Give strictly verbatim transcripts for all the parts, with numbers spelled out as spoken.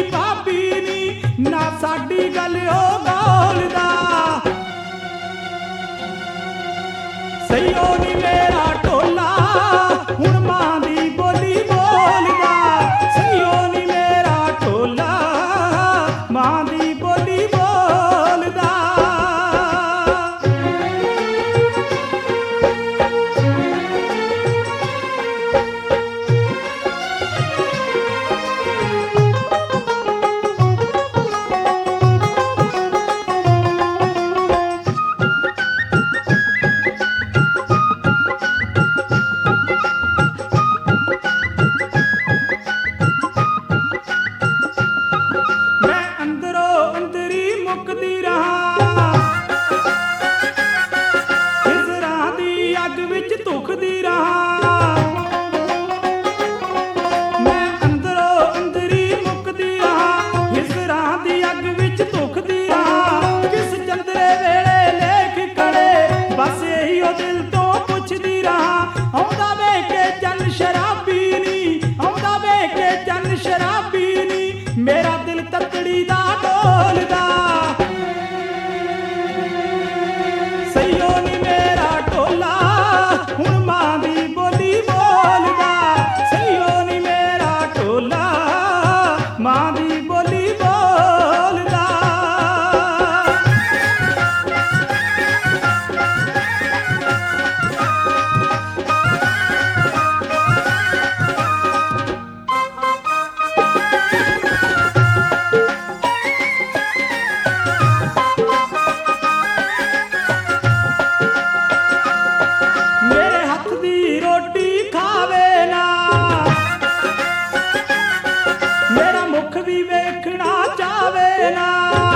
ਭਾਬੀ ਨੀ ਨਾ ਸਾਡੀ ਗੱਲ ਉਹ ਗੋਲਦਾ। ਸਈਓ ਨੀ ਮੇਰਾ ਢੋਲਾ ਹੁਣ ਮਾਂ ਦੀ ਬੋਲੀ ਬੋਲਦਾ। ਸਈਓ ਨੀ ਮੇਰਾ ਢੋਲਾ ਮਾਂ ਦੀ ਬੋਲੀ ਬੋਲਦਾ। ਮੁੱਕਦੀ ਰਹਾਂ ਹਿਜਰਾਂ ਦੀ ਅੱਗ ਵਿੱਚ ਧੁਖਦੀ ਰਹਾਂ। ਮੈਂ ਅੰਦਰੋਂ ਅੰਦਰੀ ਮੁੱਕਦੀ ਰਹਾਂ ਹਿਜਰਾਂ ਦੀ ਅੱਗ ਵਿੱਚ ਧੁਖਦੀ ਰਹਾਂ। ਕਿਸ ਚੰਦਰੇ ਵੇਲੇ ਲੇਖ ਕੜੇ ਬਸ ਇਹੀ ਉਹ ਦਿਲ ਤੋਂ ਪੁੱਛਦੀ ਰਹਾਂ। ਆਉਂਦਾ ਵੇਖ ਕੇ ਚੰਨ ਸ਼ਰਾਬੀ ਨੀ ਆਉਂਦਾ ਵੇਖ ਕੇ ਚੰਨ ਸ਼ਰਾਬੀ ਨੀ ਮੇਰਾ ਦਿਲ ਤਤੜੀ ਦਾ ਡੋਲਦਾ। ਸਈਓ ਨੀ ਮੇਰਾ ਢੋਲਾ ਹੁਣ ਮਾਂ ਦੀ ਬੋਲੀ ਬੋਲਦਾ। ਸਈਓ ਨੀ ਮੇਰਾ ਢੋਲਾ ਮਾਂ ਦੀ ਬੋਲੀ ਬੋਲਦਾ। ਮੇਰੇ ਹੱਥ ਦੀ ਰੋਟੀ ਖਾਵੇ ਨਾ ਮੇਰਾ ਮੁਖ ਵੀ ਵੇਖਣਾ ਚਾਵੇ ਨਾ।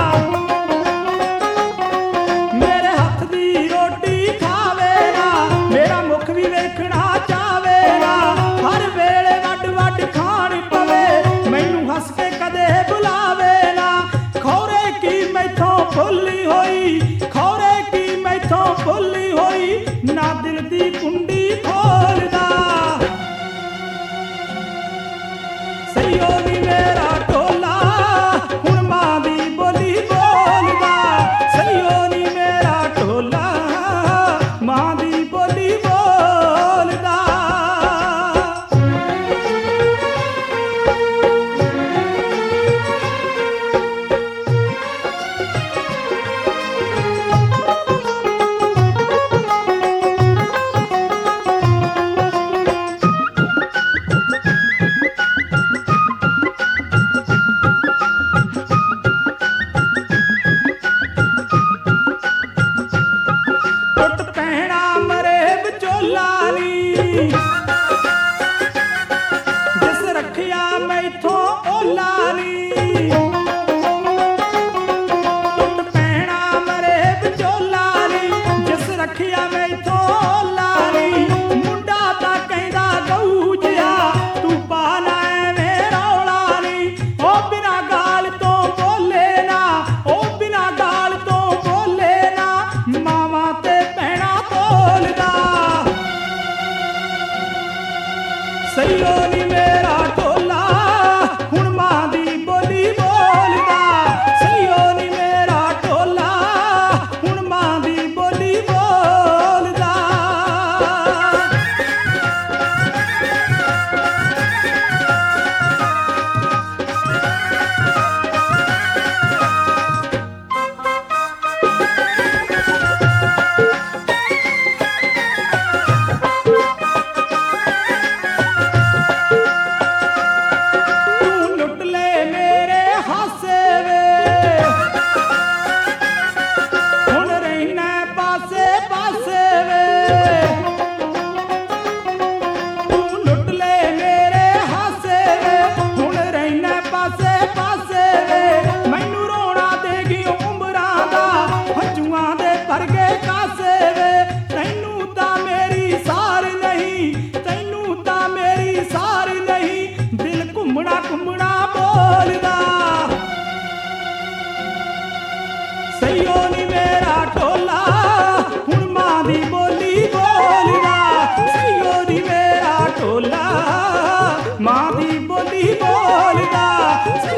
ਮੇਰੇ ਹੱਥ ਦੀ ਰੋਟੀ ਖਾਵੇ ਨਾ ਮੇਰਾ ਮੁਖ ਵੀ ਵੇਖਣਾ ਚਾਵੇ ਨਾ। ਹਰ ਵੇਲੇ ਵੱਡ ਵੱਡ ਖਾਣ ਪਵੇ ਮੈਨੂੰ ਹੱਸ ਕੇ ਕਦੇ ਬੁਲਾਵੇ ਨਾ। ਖੌਰੇ ਕੀ ਮੈਥੋਂ ਭੁੱਲੀ ਹੋਈ ਖੌਰੇ ਕੀ ਮੈਥੋਂ ਭੁੱਲੀ ਹੋਈ ਨਾ ਦਿਲ ਦੀ ਕੁੰਡੀ ਖੋਲਦਾ। ਸਈਓ ਨੀ ਮੇਰਾ ਢੋਲਾ ਹੁਣ ਮਾਂ ਦੀ ਬੋਲੀ ਬੋਲਦਾ। ਸਈਓ ਨੀ ਮੇਰਾ ਢੋਲਾ ਮਾਂ ਦੀ ਬੋਲੀ ਬੋਲਦਾ।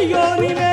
ਧੀਓ ਨੀ